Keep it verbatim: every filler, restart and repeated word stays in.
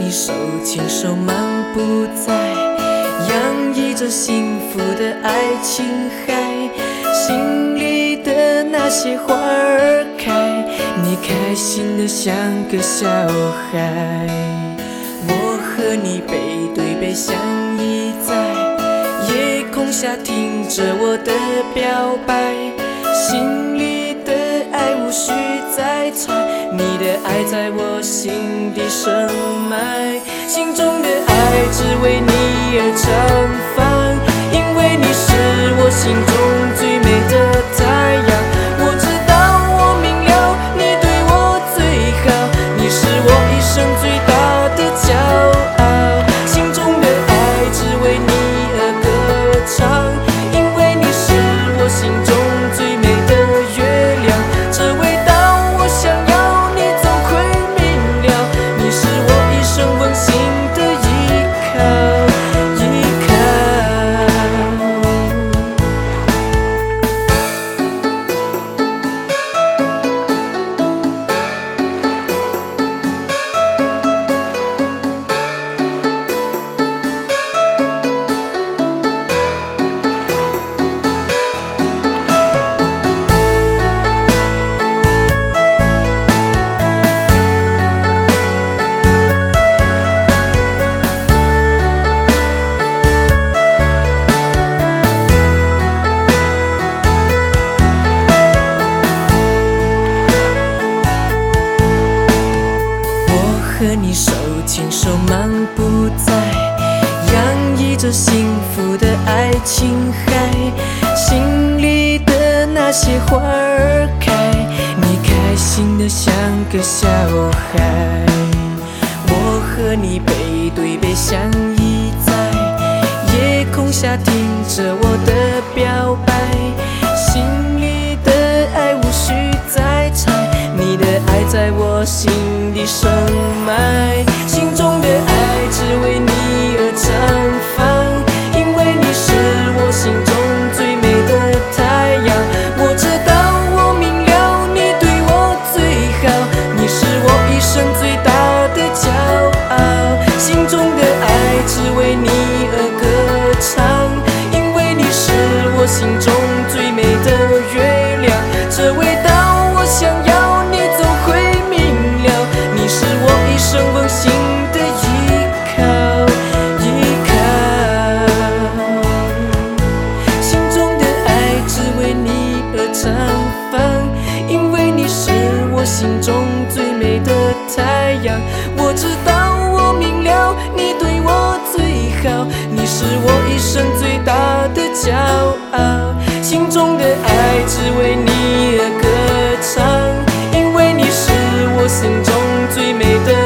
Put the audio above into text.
你手牵手漫步在洋溢着幸福的爱情海，心里的那些花儿开，你开心的像个小孩。我和你背对背相依在夜空下，听着我的表白，心里的爱无需再猜，你的爱在我心底深埋，心中的爱只为你而绽放，因为你是我心中最美的太阳。我知道我明了你对我最好，你是我一生最大的骄傲，心中的爱只为你而歌唱，因为你是我心中最美的月亮，这味道我想要你总会明了，你是我一生温馨的依靠依靠。和你手牵手漫步在洋溢着幸福的爱情海，心里的那些花儿开，你开心的像个小孩。我和你背对背相依在夜空下，听着我的表白，心里的爱无需再猜，你的爱在我心底深埋，心中的爱只为你而绽放，因为你是我心中最美的太阳。我知道我明了你对我最好，你是我一生最大的骄傲，心中的爱只为你而歌唱，因为你是我心中最美的月亮，这味道我想要你总会明了，你是我一生温馨的依靠依靠，心中的爱只为你而绽放，因为你是我心中最美的太阳。我知道我明了你对我最好，你是我一生最大的骄傲，心中的爱只为你而歌唱，因为你是我心中最美的